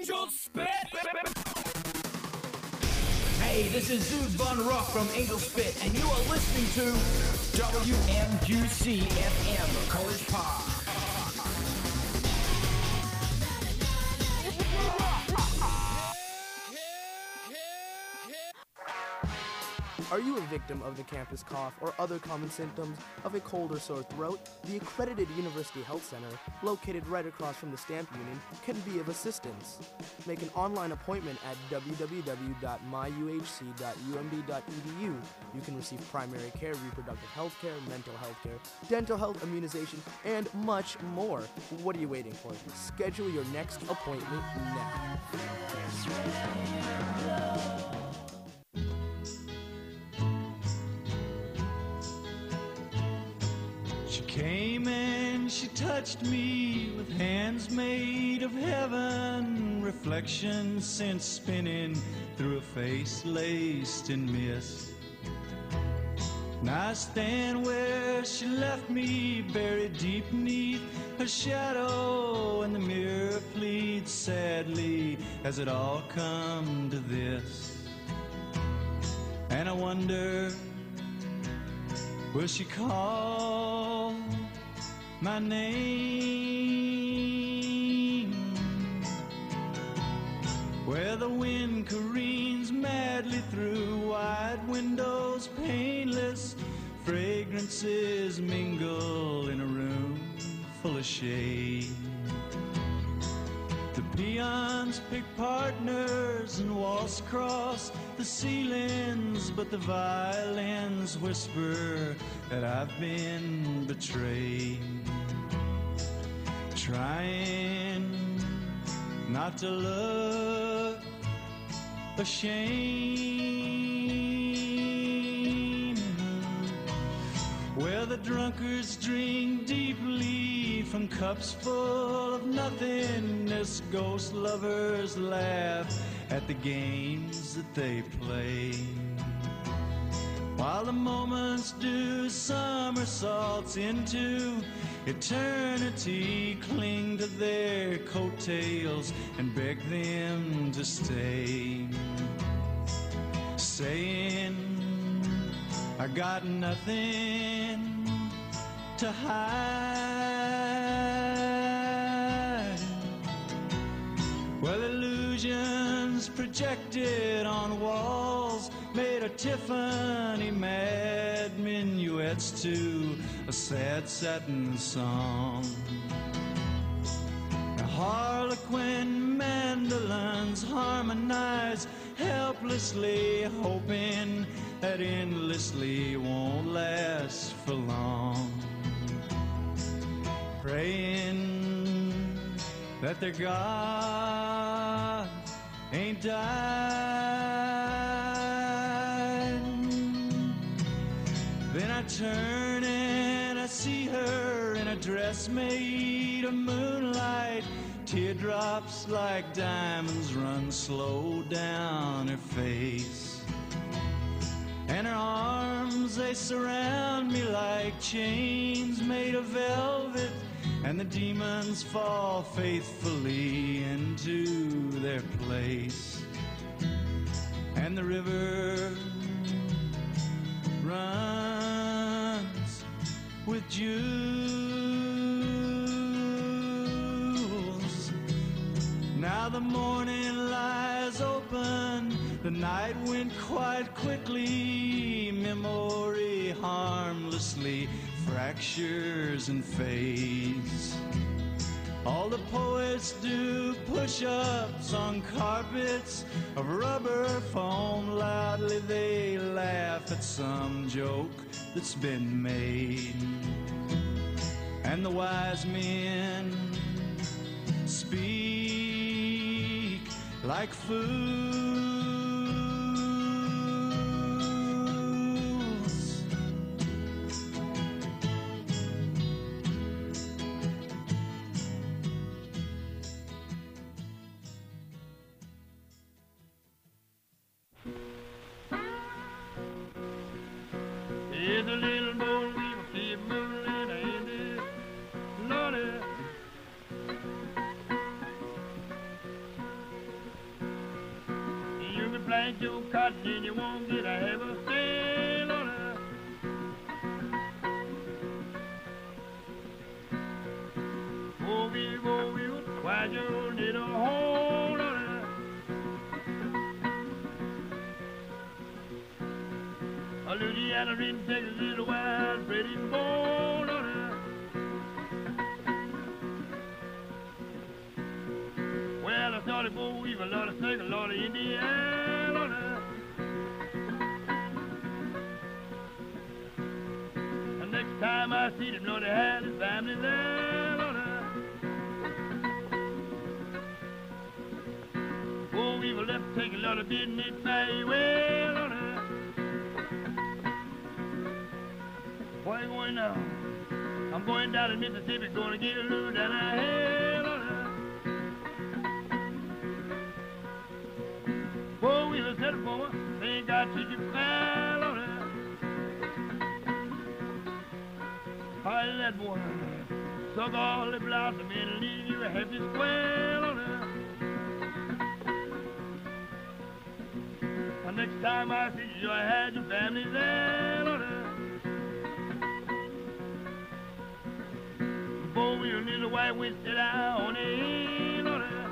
Angel Spit! Hey, this is Zeus Von Rock from Angel Spit, and you are listening to WMUC FM, College Park. Are you a victim of the campus cough or other common symptoms of a cold or sore throat? The accredited University Health Center, located right across from the Stamp Union, can be of assistance. Make an online appointment at www.myuhc.umd.edu. You can receive primary care, reproductive health care, mental health care, dental health, immunization, and much more. What are you waiting for? Schedule your next appointment now. She came and she touched me with hands made of heaven, reflection scent spinning through a face laced in mist. And I stand where she left me, buried deep beneath her shadow, and the mirror pleads sadly, has it all come to this? And I wonder, will she call my name? Where the wind careens madly through wide windows, painless fragrances mingle in a room full of shade. The peons pick partners and waltz across the ceilings, but the violins whisper that I've been betrayed. Trying not to look ashamed. Where the drunkards drink deeply from cups full of nothingness, ghost lovers laugh at the games that they play. While the moments do somersaults into eternity, cling to their coattails and beg them to stay, saying, I got nothing to hide. Well, illusions projected on walls made a Tiffany mad minuets to a sad satin song. The harlequin mandolins harmonize helplessly, hoping that endlessly won't last for long. Praying that their God ain't died. Then I turn and I see her in a dress made of moonlight. Teardrops like diamonds run slow down her face, and her arms, they surround me like chains made of velvet, and the demons fall faithfully into their place. And the river runs with jewels. Now the morning lies open, the night went quite quickly, memory harmlessly fractures and fades. All the poets do push-ups on carpets of rubber foam. Loudly they laugh at some joke that's been made. And the wise men speak like fools. There's a little boy with a feeble and a Lordy. plant your cotton and you won't get a half a sale on it. Go, why you need a hold on it? A Louisiana didn't take a little while, pretty bold on it. Well, I thought it boy, even a lot of sick, a lot of Indiana on it. And next time I see them, Lord, they had his family there on it. Oh, we will left take a lot of business very well on it. Why going now? I'm going down to Mississippi, gonna get a little down the hill on it. Oh, we will settle for it. Ain't got to you foul on it. Hi, that boy. Suck all the blossom and leave you a happy square on it. And next time I see you, I had your family there on it. Boy, your little white witch sit out on the hill on it.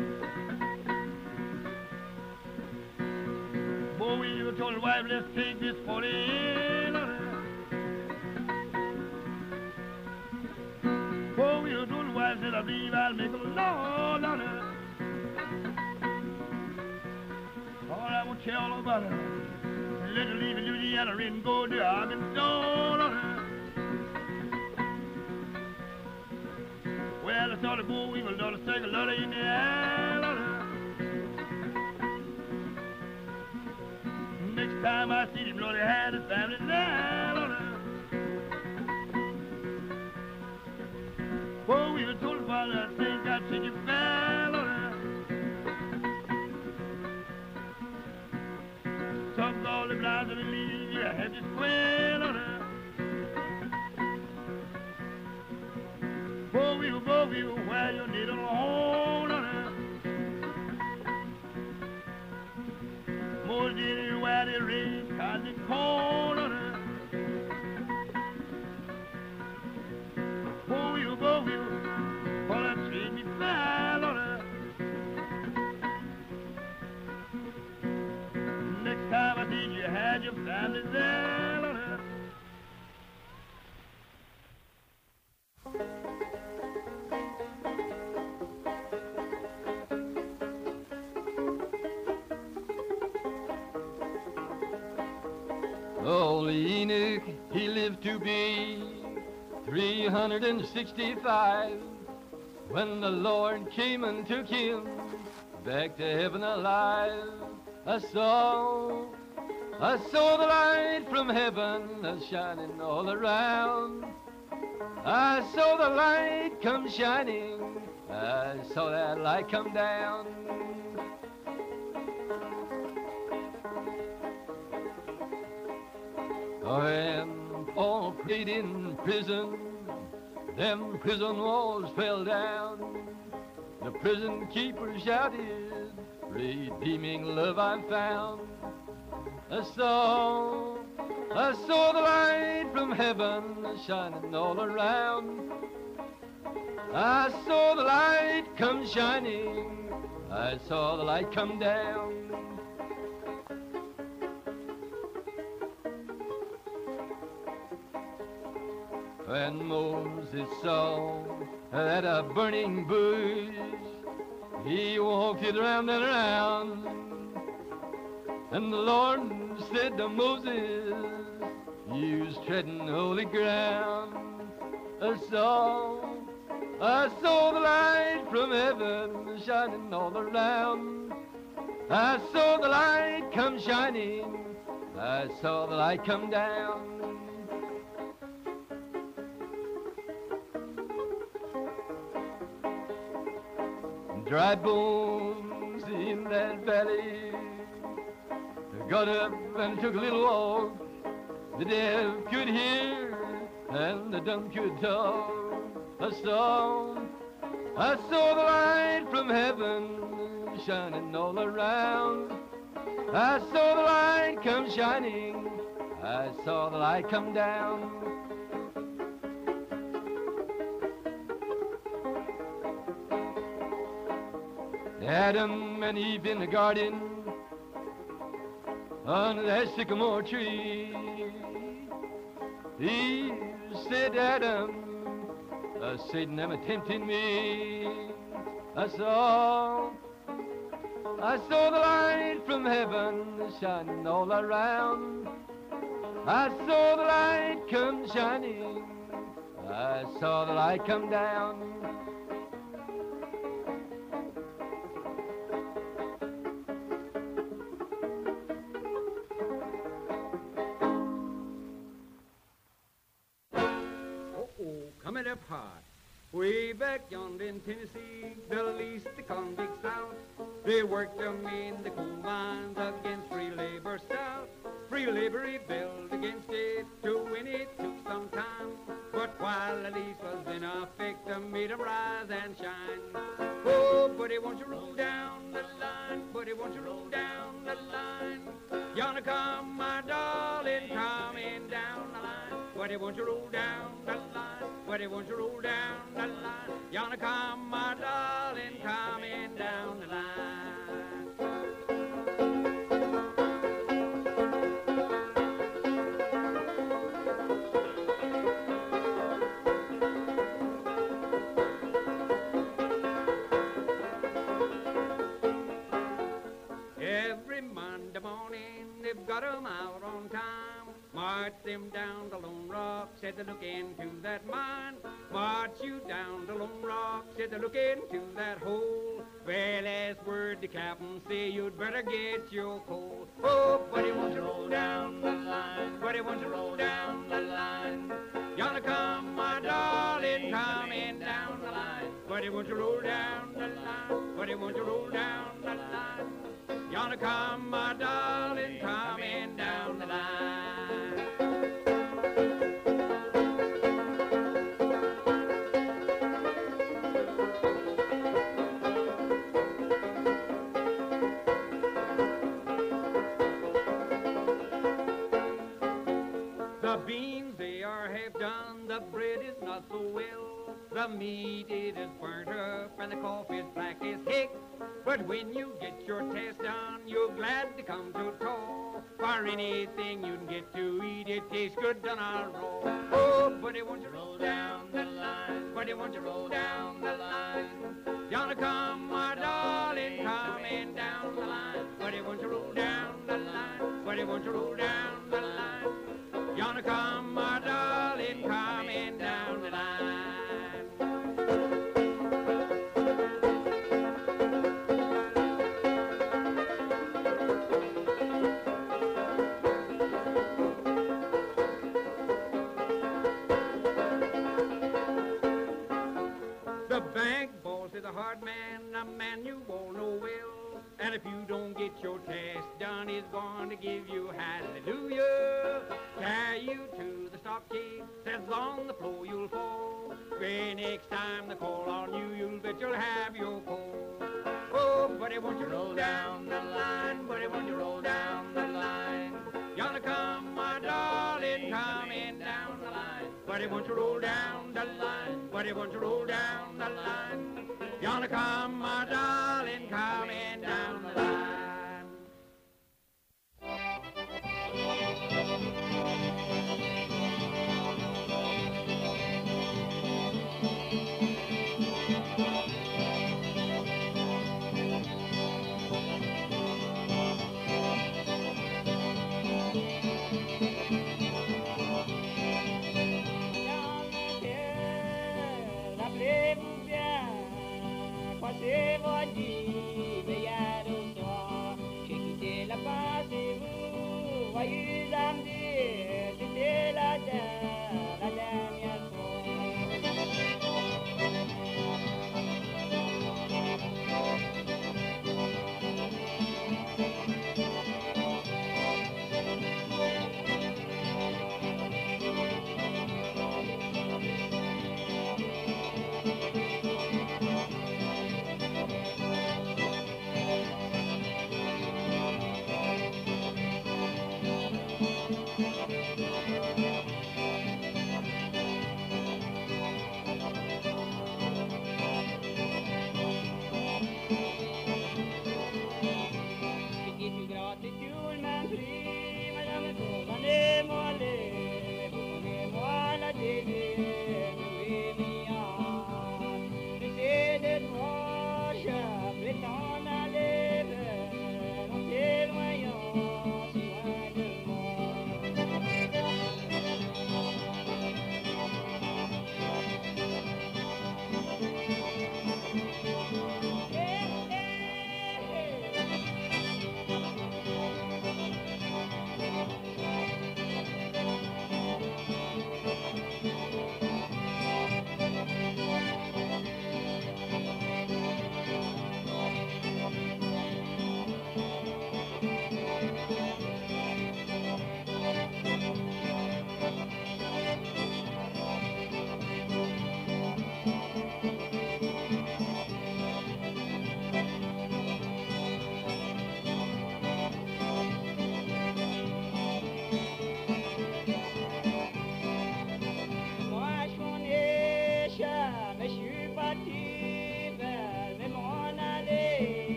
Boy, you told the wife, let's take this for the hill on it. Boy, you told the wife, said I believe I'll make a law on it. All I will tell all about it. Let her leave in Louisiana and go to Arkansas on it. Well, I thought the boy we will daughter take a lot of Indiana on it. Next time I see him, Lord, he had his family there on it. Boy, we were told the father, I think I'd see you fell on it. Suck all the blinds and leave you a happy square on it. Boy, we will wear your needle hole on it. More than you wear the red cotton corn on it. Boy, we will, for that treat me foul on it. Next time I see you had your family there on it. Old Enoch, he lived to be 365 when the Lord came and took him back to heaven alive. I saw the light from heaven shining all around. I saw the light come shining. I saw that light come down. When Paul prayed in prison, them prison walls fell down. The prison keeper shouted, redeeming love I found. I saw the light from heaven shining all around. I saw the light come shining. I saw the light come down. When Moses saw that a burning bush, he walked it round and round. And the Lord said to Moses, you's treading holy ground. I saw the light from heaven shining all around. I saw the light come shining. I saw the light come down. Dry bones in that valley got up and took a little walk. The deaf could hear and the dumb could talk. I saw the light from heaven shining all around. I saw the light come shining, I saw the light come down. Adam and Eve in the garden, under that sycamore tree. Eve said, Adam, Satan them tempting me. I saw the light from heaven shining all around. I saw the light come shining, I saw the light come down. Coming up hard, way back yonder in Tennessee, the least the convicts out. They worked them in the coal mines against free labor stout. Free labor rebelled against it, to win it took some time. But while the lease was in effect, they made them rise and shine. Oh, buddy, won't you roll down the line? Buddy, won't you roll down the line? Yonder come my darling, coming down the line. Buddy, won't you roll down the line? Buddy, won't you roll down the line? Yonder come my darling, coming down the line. Every Monday morning, they've got 'em out on time. March them down to Lone Rock, said they look into that mine. March you down to Lone Rock, said they look into that hole. Well, last word the captain say you'd better get your coal. Oh, buddy, won't you roll down the line? Buddy, won't you roll down the line? Yonder come my darling, coming down the line. Buddy, won't you roll down the line? Buddy, won't you roll down the line? Yonder come my darling, coming down the line. The beans, they are half done, the bread is not so well. The meat, it is burnt up, and the coffee is black as heck. But when you get your task done, you're glad to come to toll. For anything you can get to eat, it tastes good done all raw. Oh, buddy, won't you roll down the line? Buddy, won't you roll down the line? Yonder come my darling, coming down the line. Buddy, won't you roll down the line? Buddy, won't you roll down the line? Yonder come my darling, coming down the line. The bank boss is a hard man, a man you all know well. And if you don't get your task done, he's going to give you hallelujah. Carry you to the stock cage, says on the floor you'll fall. Way next time they call on you, you'll bet you'll have your coal. Oh, buddy, won't you roll down the line? Buddy, won't you roll down the line? Yonder come my darling, coming down the line. Buddy, won't you roll down the line? Buddy, won't you roll down the line? Yonder come my darling, coming down the line. Passez votre vie, veillez au soir. J'ai quitté la face et vous, voyez samedi, c'était la dernière fois.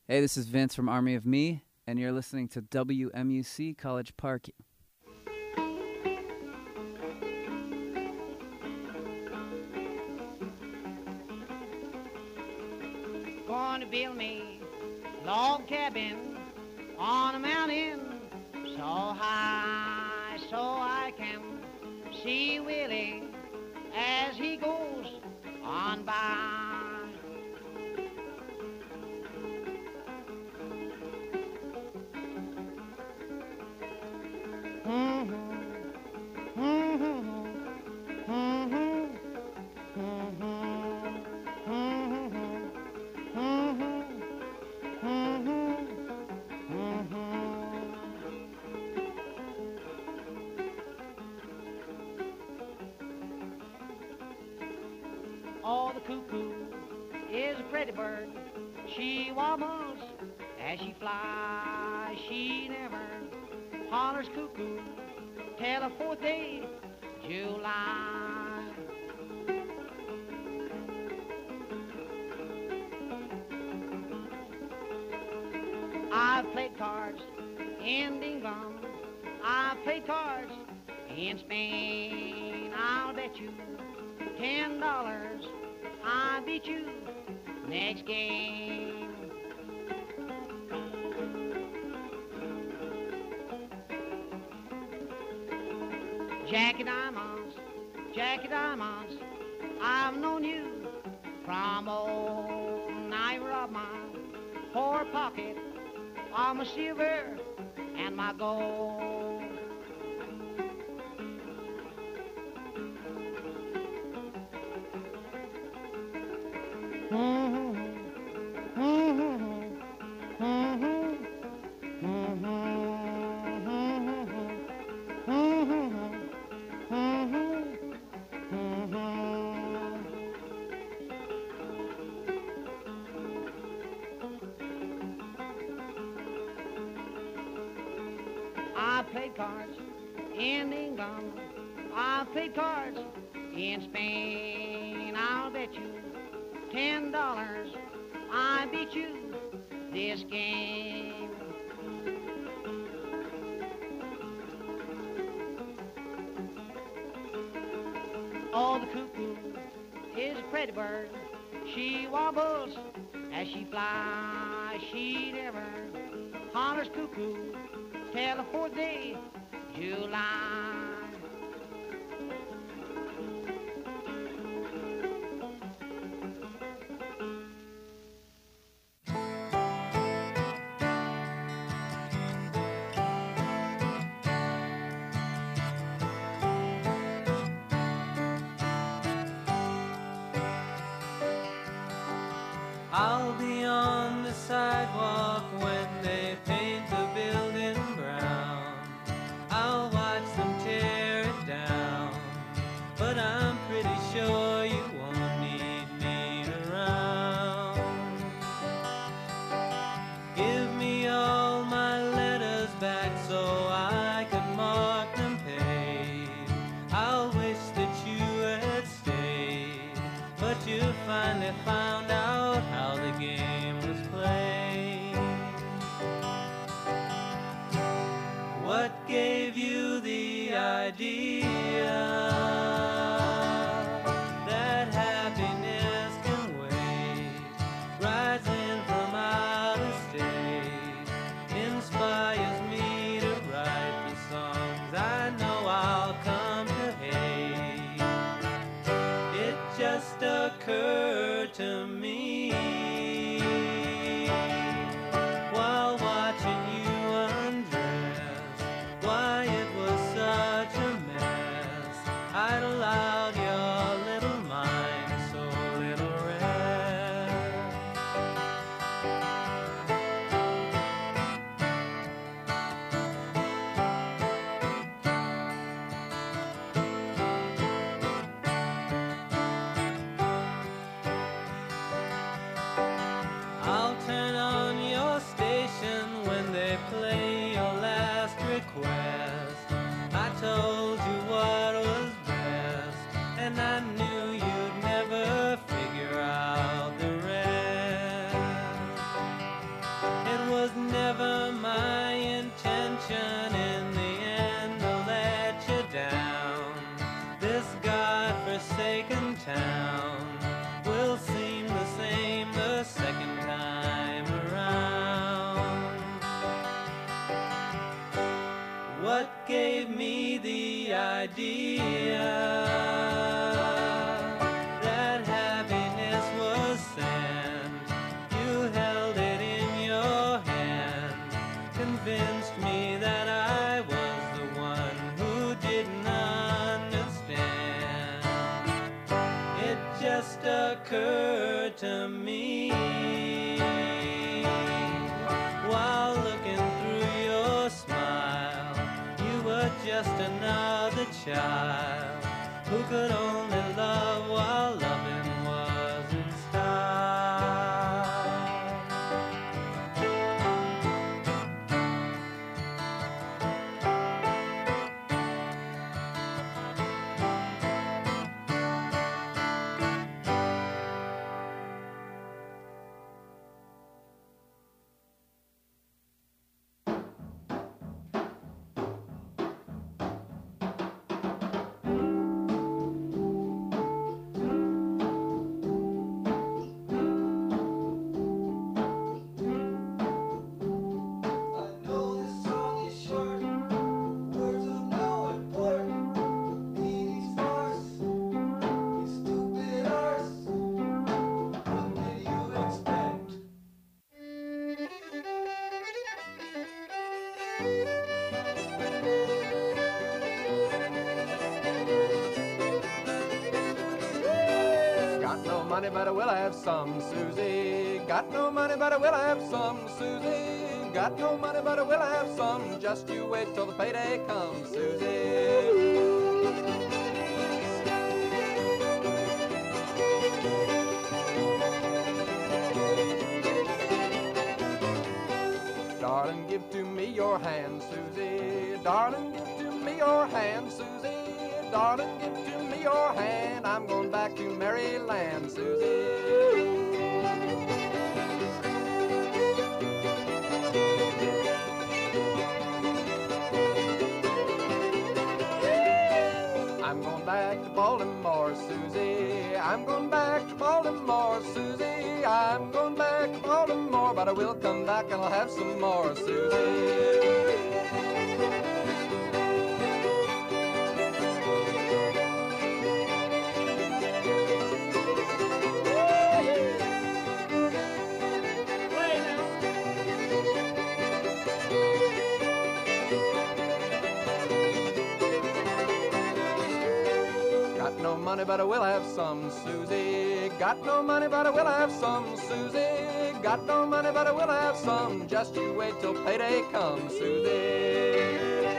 Hey, this is Vince from Army of Me, and you're listening to WMUC College Park. Going to build me a log cabin on a mountain so high so I can see Willie as he goes on by. Oh, the cuckoo is a pretty bird. She wobbles as she flies. She never hollers cuckoo till the 4th day July. I've played cards in England. I've played cards in Spain. I'll bet you $10 I beat you next game. Jackie Diamonds, I've known you from old never of my poor pocket, all my silver and my gold. I played cards in England. I played cards in Spain. I'll bet you $10 I beat you this game. Oh, the cuckoo is a pretty bird. She wobbles as she flies. She never hollers cuckoo till the 4th day July. I'll be on the sidewalk when they paint the building brown. I'll watch them tear it down, but I'm pretty sure you won't need me around. Give me all my letters back so I can mark them paid. I'll wish that you had stayed, but you finally found out how the game was played. What gave you the idea that happiness can wait? Rising from out of state inspires me to write the songs I know I'll come to hate. It just occurred to me while watching you undress, why it was such a mess. I'd allowed your little mind so little rest. idea that happiness was sand. You held it in your hand, convinced me that I was the one who didn't understand. It just occurred to me while looking through your smile, you were just another child who could only love while loving was in style. Got no money, but I will have some, Susie. Got no money, but I will have some, Susie. Got no money, but I will have some. Just you wait till the payday comes, Susie. Darling, give to me your hand, Susie. Darling, give to me your hand, Susie. Darling, give to me your hand. I'm going back to Maryland, Susie. I'm going back to Baltimore, Susie. I'm going back to Baltimore, Susie. I'm going back to Baltimore, but I will come back and I'll have some more, Susie. Got no money, but I will have some, Susie. Got no money, but I will have some, Susie. Got no money, but I will have some. Just you wait till payday comes, Susie.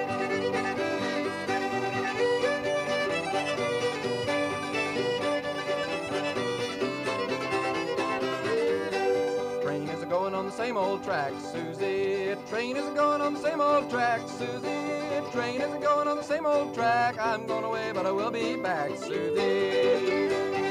Train is going on the same old track, Susie. Train is going on the same old track, Susie. Train is going on the same old track. I'm going away, but I will be back, Susie.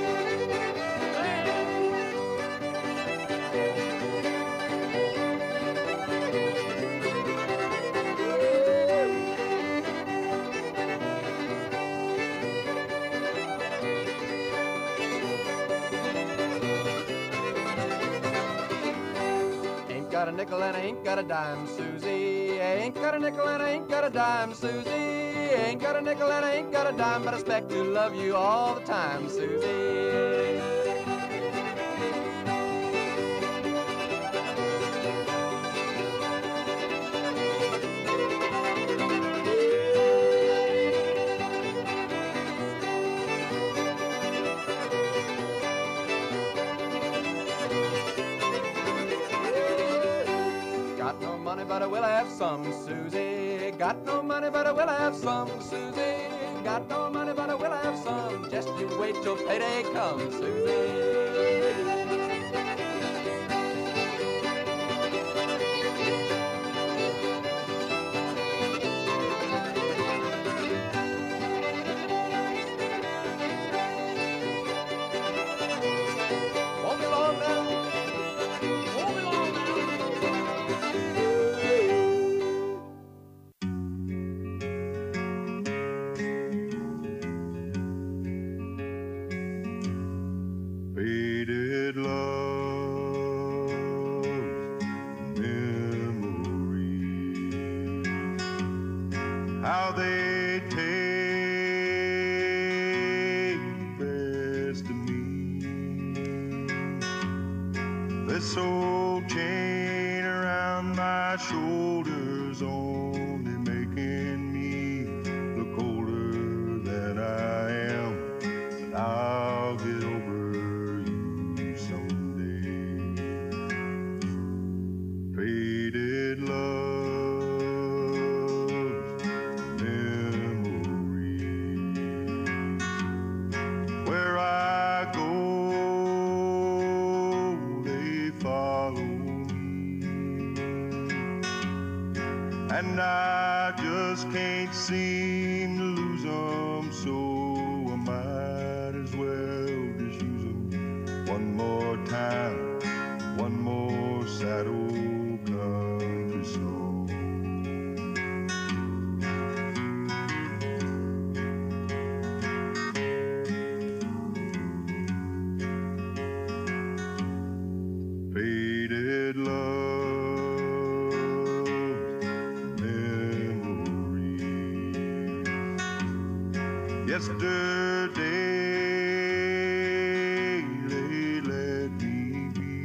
Ain't got a nickel and I ain't got a dime, Susie. Ain't got a nickel and I ain't got a dime, Susie. Ain't got a nickel and I ain't got a dime, but I expect to love you all the time, Susie. Got no money, but I will have some, Susie. Got no money, but I will have some, Susie. Got no money, but I will have some. Just you wait till payday comes, Susie. Won't be long now. Won't be long now. Faded love memories, how they take This old chain around my shoulders only making me look older than I am. But I'll get over you someday. Faded love, memories. Where I go, and I just can't seem to lose them, so I might as well just use them one more time, one more sad old country song. Faded love, yesterday they let me be.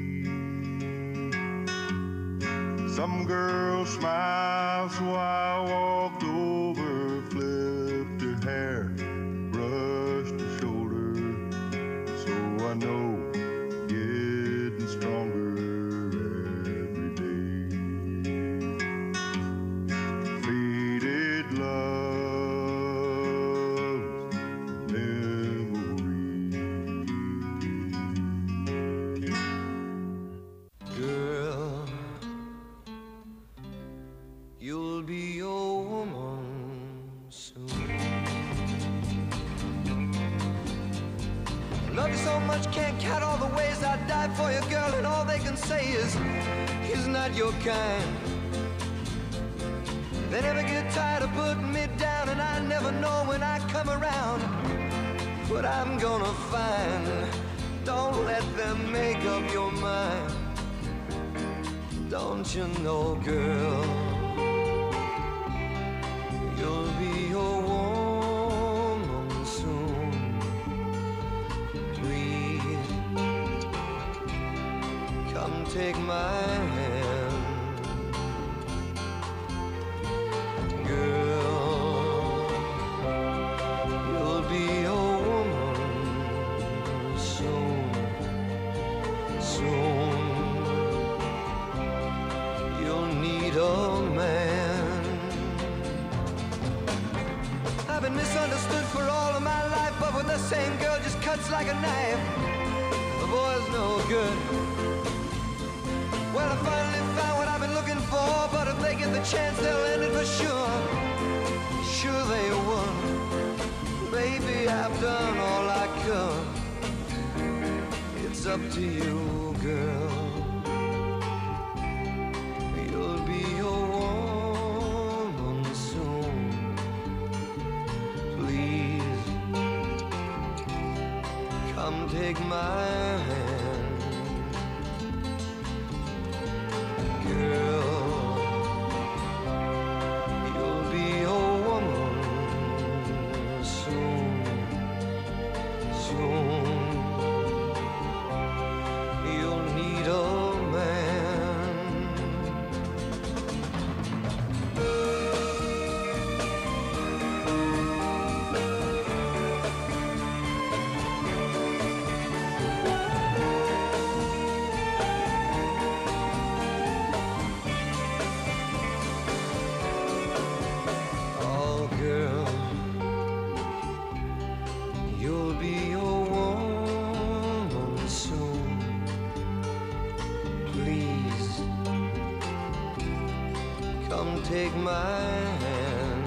Some girl smiled, so I walked over, flipped her hair, brushed her shoulder. So I know getting stronger every day. Faded love, you'll be a woman soon. Love you so much, can't count all the ways I died for you, girl, and all they can say is he's not your kind. They never get tired of putting me down, and I never know when I come around what I'm gonna find. Don't let them make up your mind. Don't you know, girl, you'll be a woman soon. Please, come take my hand. Girl, you'll be a woman soon, soon. You'll need a man. I've been misunderstood for all of my life, but with the same girl just cuts like a knife. The boy's no good. Well, I finally found what I've been looking for, but if they get the chance, they'll end it for sure. Sure they will. Baby, I've done all I could. It's up to you, girl. You'll be a woman soon. Please, come take my hand. Girl, you'll be a woman soon, soon. You'll need a man. Oh, girl, you'll be a woman soon. Please, come take my hand.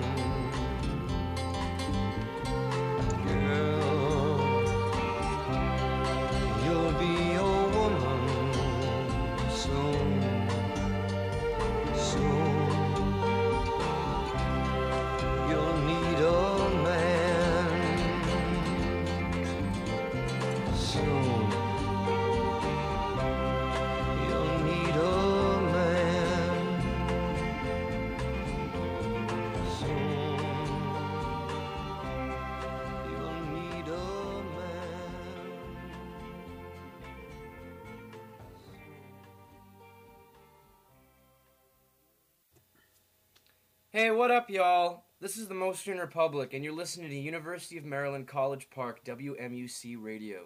Girl, you'll be a woman soon, soon. You'll need a man soon. You'll need a man Hey, what up, y'all? This is the Motion Republic, and you're listening to University of Maryland College Park, WMUC Radio.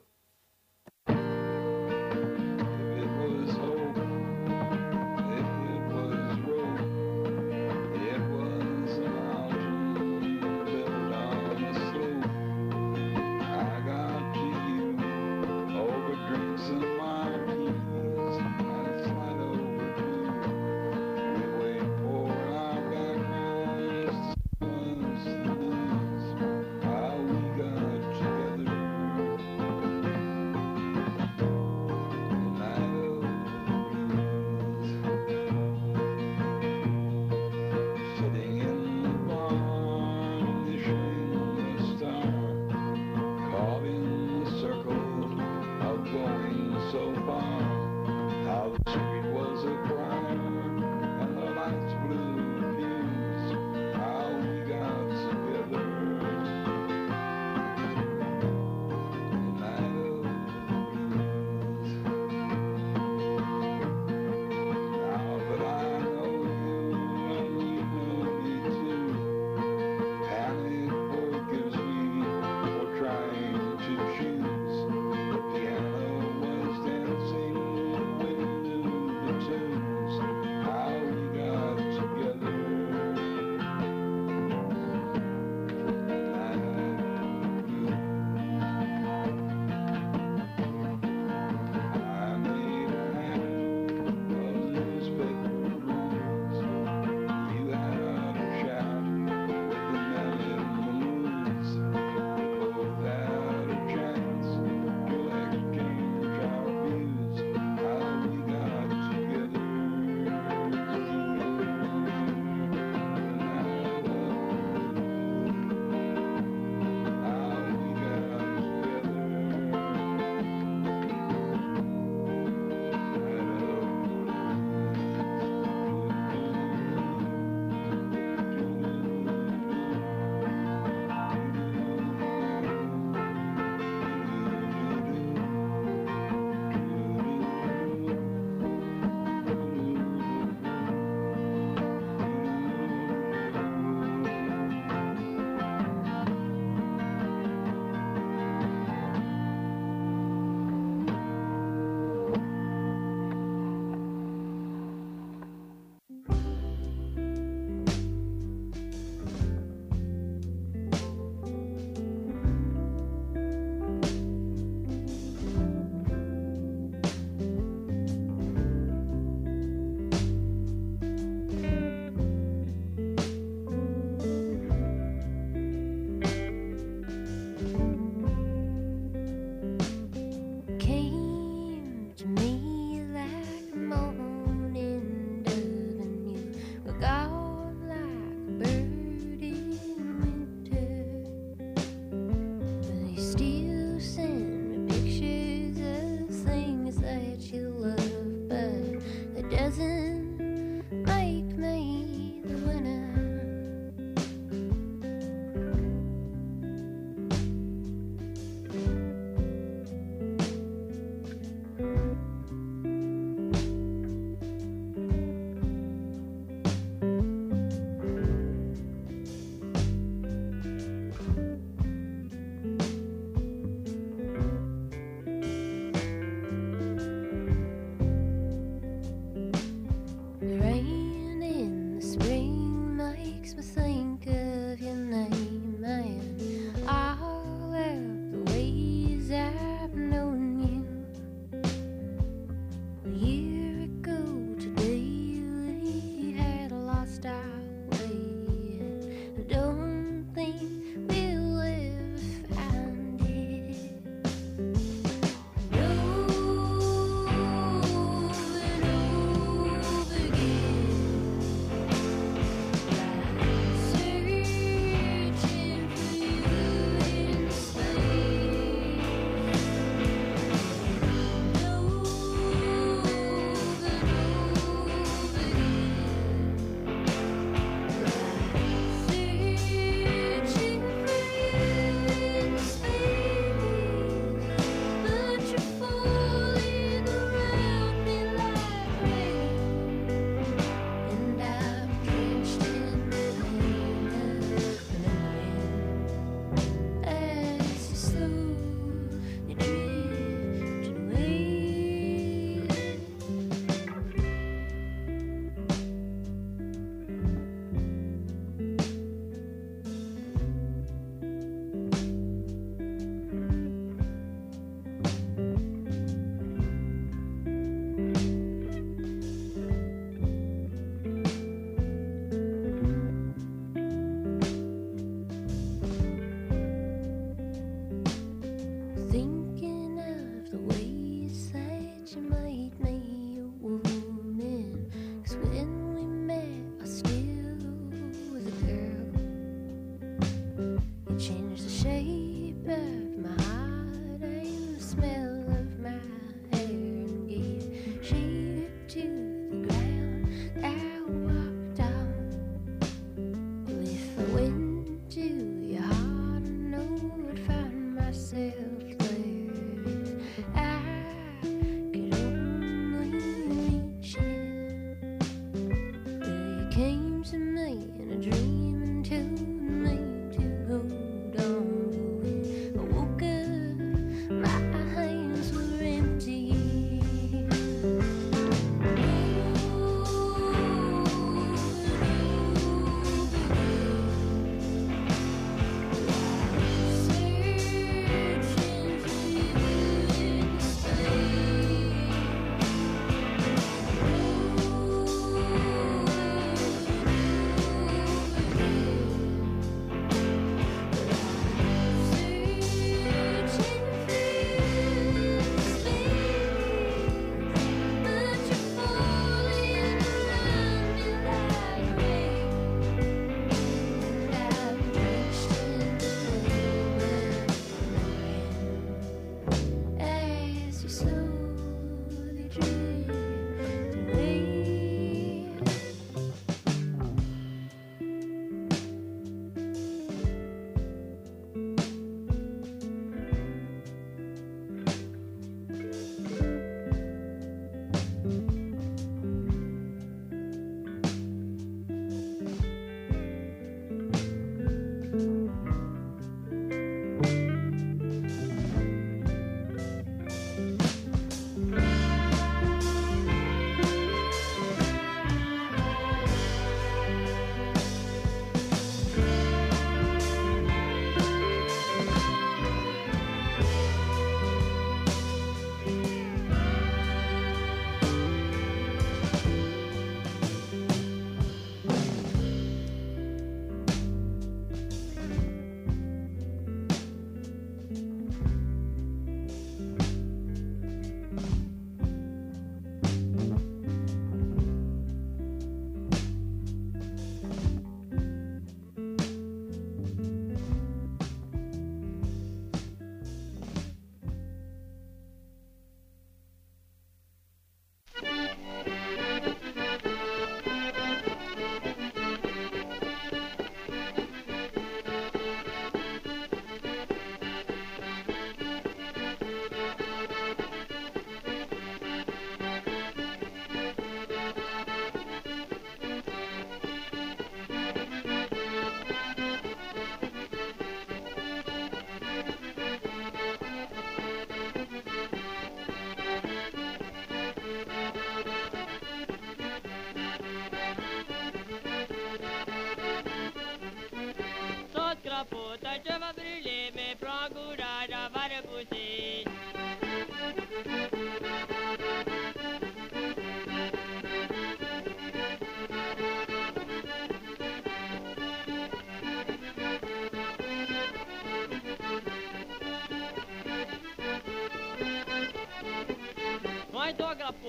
autografo.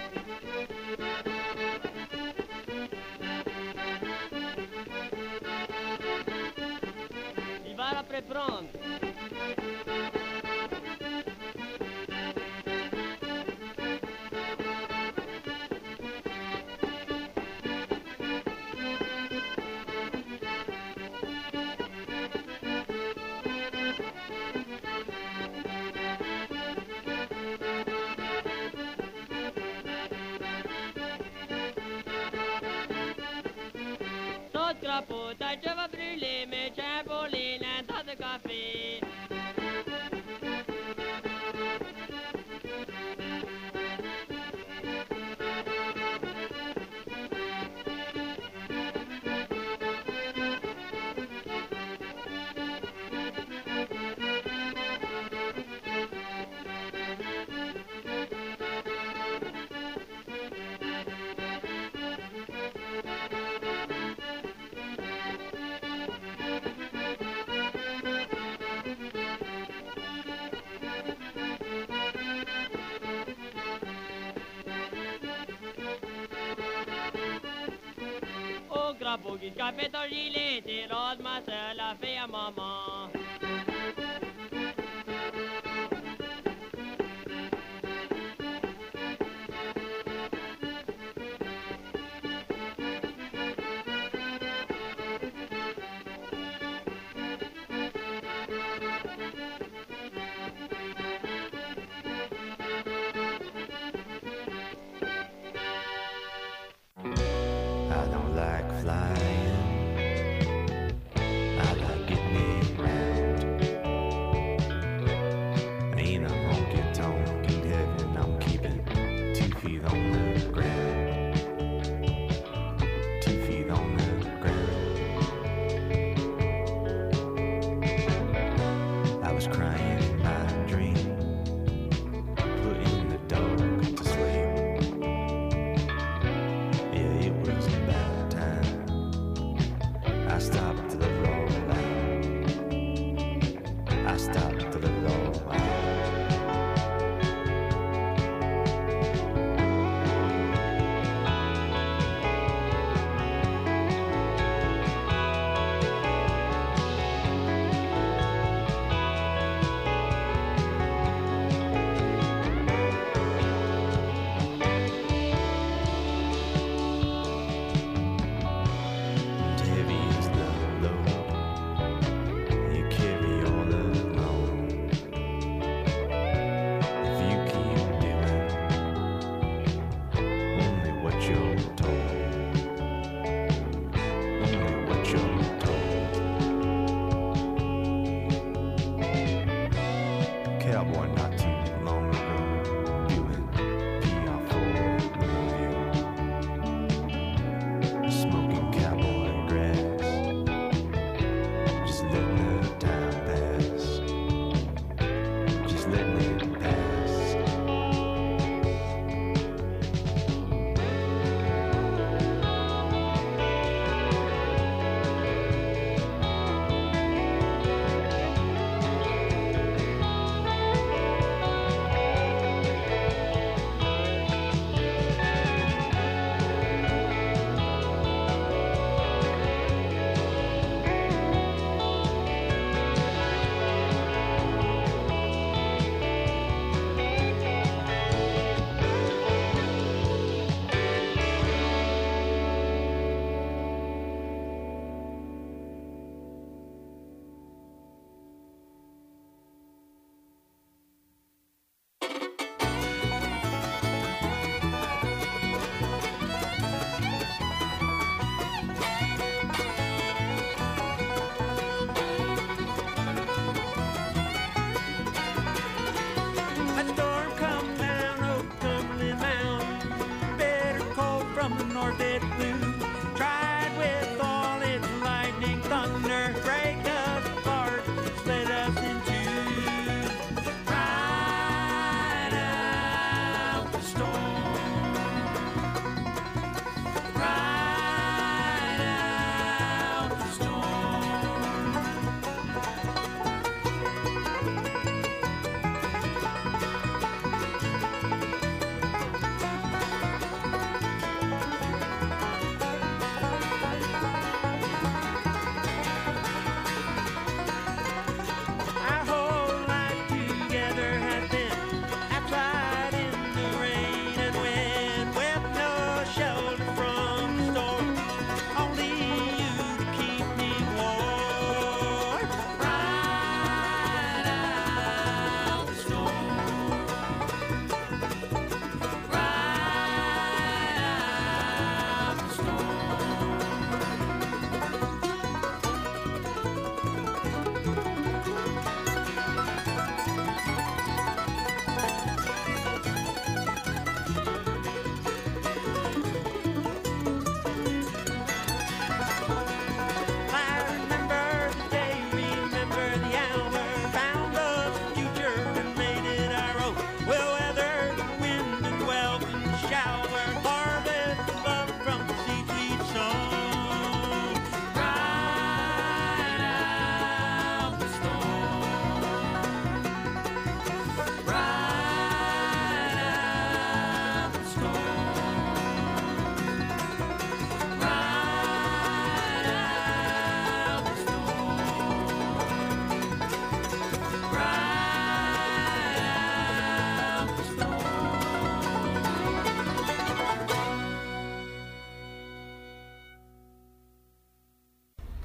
Il va la preprendre. Putain, je vais brûler mes trampolines, un tas de café. Pour qu'il café dans gilet, et rose ma seule a fait à maman.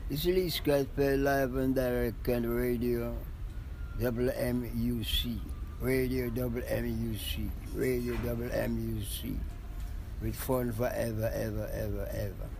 This is Lee Scratchpad live and direct on radio WMUC. Radio WMUC. Radio WMUC. With fun forever, ever, ever, ever.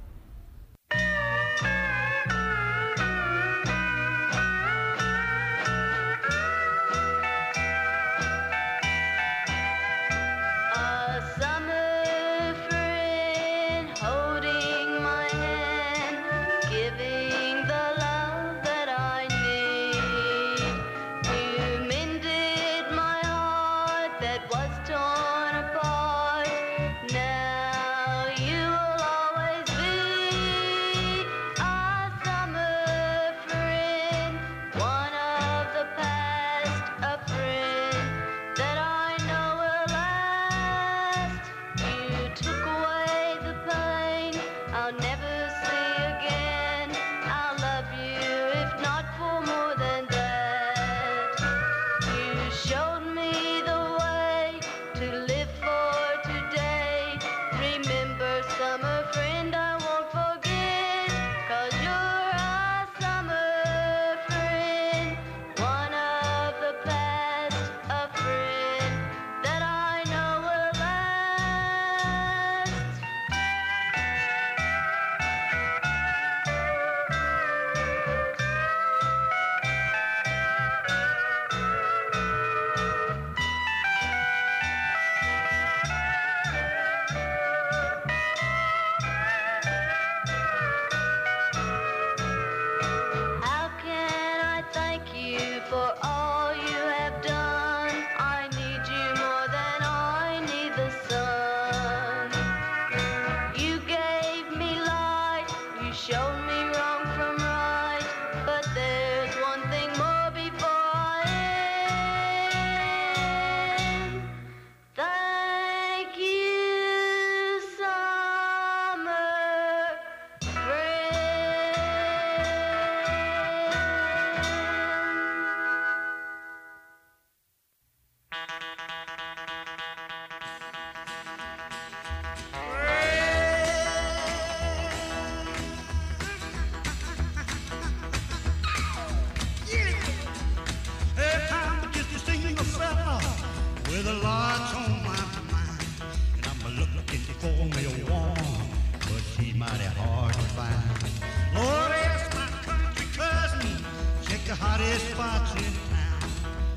With a lot on my mind, and I'm looking for me a woman, but she's mighty hard to find. Lord, ask my country cousin, check the hottest spots in town.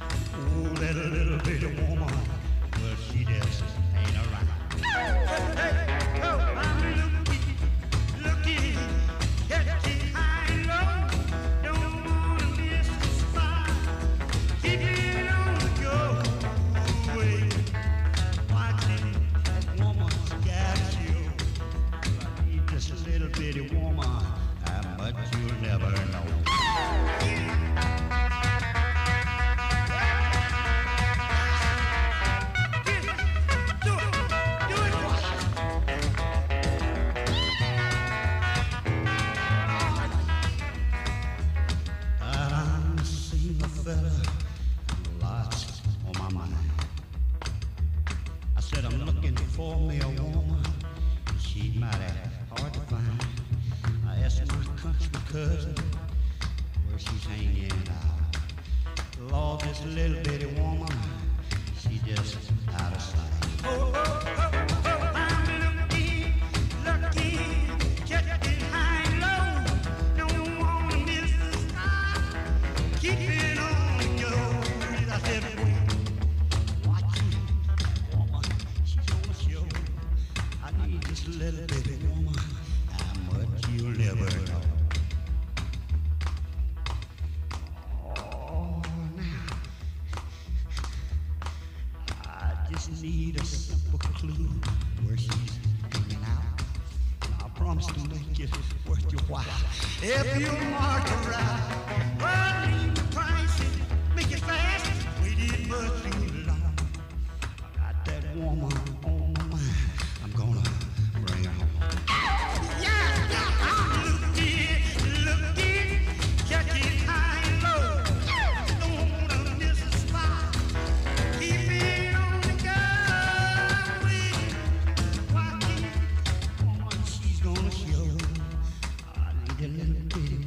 Oh, that little bitty woman, well, she just ain't around. Hey, oh, I'm looking, catching high and low. Don't wanna miss the spot. Keep it on the go. Just a little bitty woman, how much you'll never know. I'm seeing a fella, lots on my mind. I said I'm looking for me a woman, she's mighty hard to find. I asked my country cousin where she's hanging out. Lord, this little bitty woman, she just out of sight. Oh, oh, oh, oh, I'm looking, getting high and low. Don't wanna miss the spot. Keep it on the go. I said, watching that woman, she's gonna show. I need this little bitty woman, how much you'll never know. Oh, now, I just need a simple clue where she's hanging out. I promise to make it worth your while. If you mark her right, well, leave the price and make it fast. Waited much too long. I got that woman on my mind. I'm gonna bring her home. Yeah, I'm looking, catching high and low. Don't wanna miss a spot. Keep it on the go. Watching, woman, she's gonna show. I need a little bitty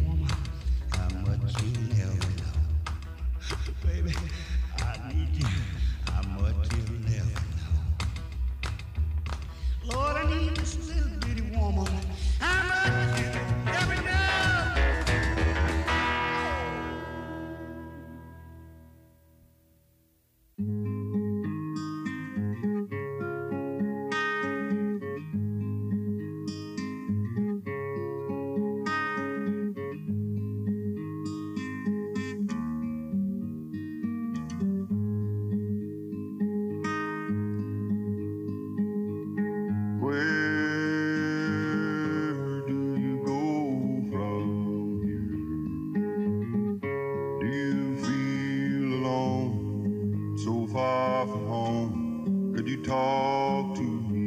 talk to me.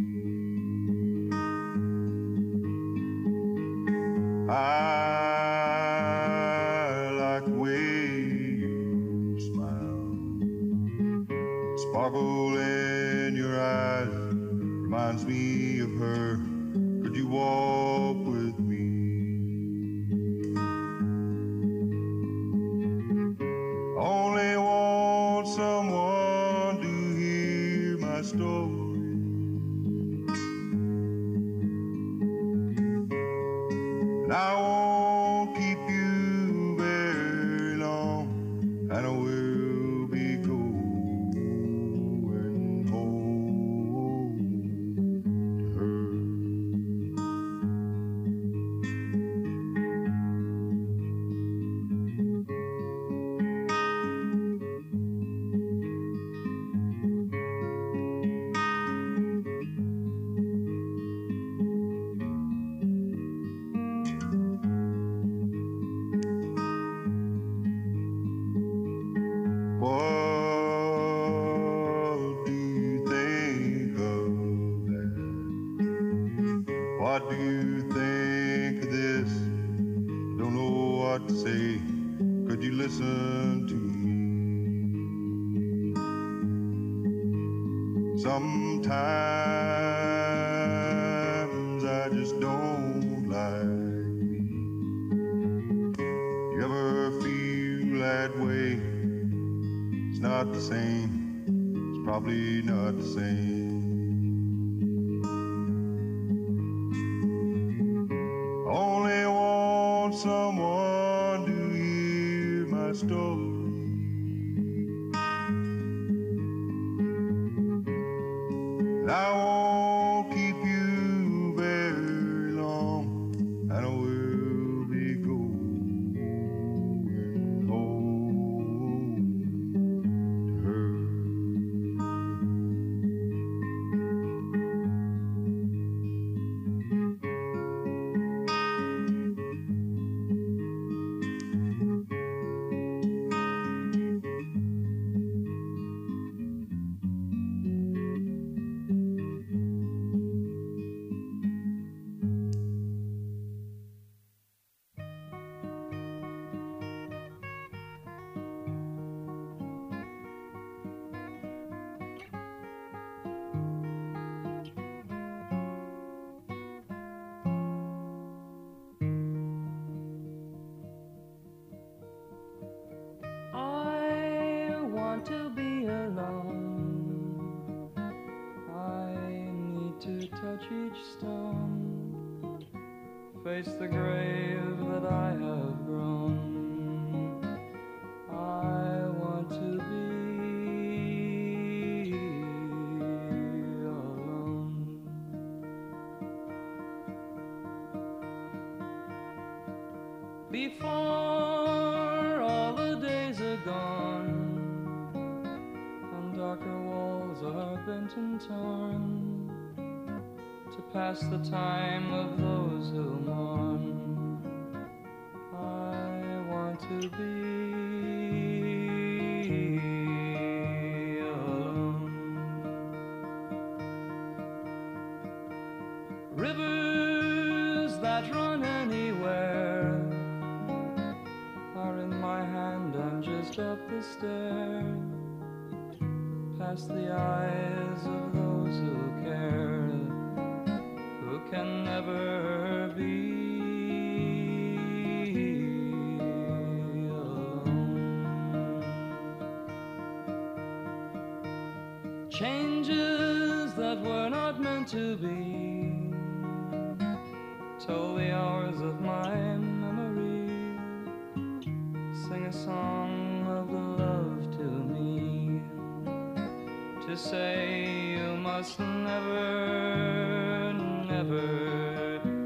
I like the way you smile. Sparkle in your eyes reminds me of her. Could you walk with me? Only want someone to hear my story. And I won't keep you very long, and I will be going home to her. What do you think of that? What do you think of this? Don't know what to say. Could you listen to me? Sometimes I just don't like me. You ever feel that way? It's not the same. It's probably not the same. Only want someone to hear my story. And I won't keep you very long, and I will be going home to her. I want to be alone. I need to touch each stone, face the grave that I have grown. I want to be alone. Before all the days are gone and darker walls are bent and torn, to pass the time of those who mourn, I want to be alone. Rivers that run anywhere are in my hand, I'm just up the stair, past the eyes of those who care, who can never be alone. Changes that were not meant to be told the hours of my memory, sing a song of love to me, to say you must never, never